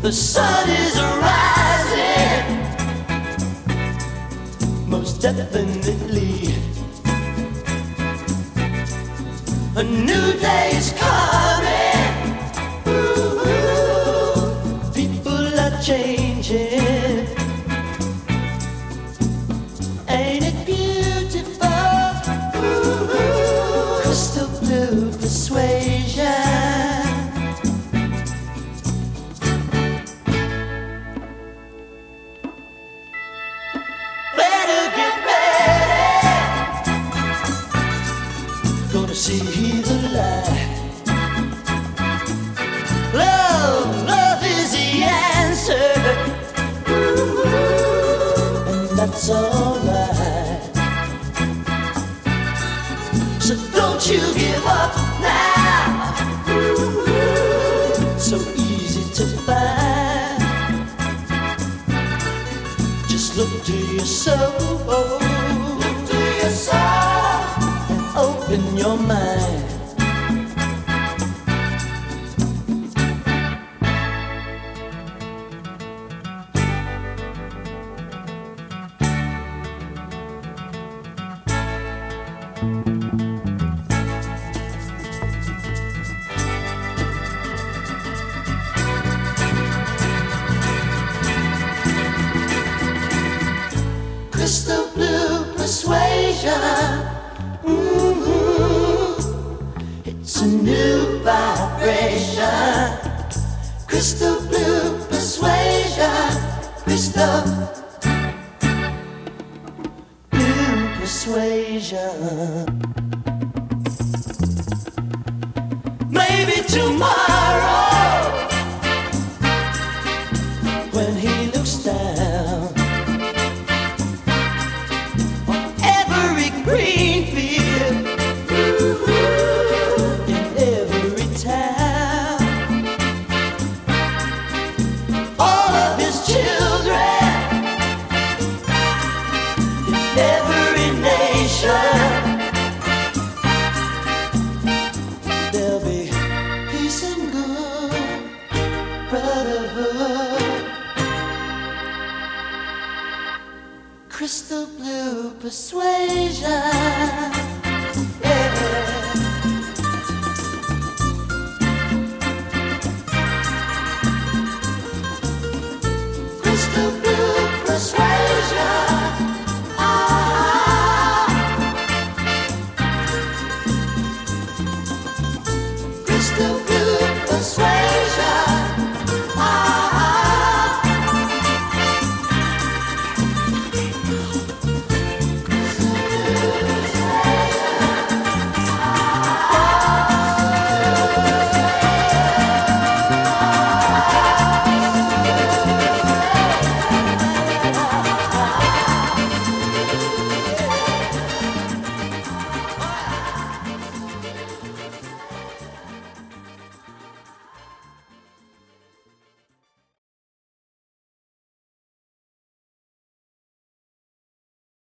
The sun is rising, most definitely. A new day is coming. Ooh, people are changing. Ain't it beautiful? Ooh, crystal blue persuasion. See the light. Love is the answer. Ooh, and that's alright. So don't you give up now. Ooh, so easy to find. Just look to your soul. Look to your soul. Open your mind. Crystal blue persuasion. It's a new vibration. Crystal blue persuasion. Crystal blue persuasion. Maybe tomorrow, when he looks down on every green field, there'll be peace and good brotherhood. Crystal blue persuasion. Yeah. Crystal blue persuasion. Crystal blue persuasion.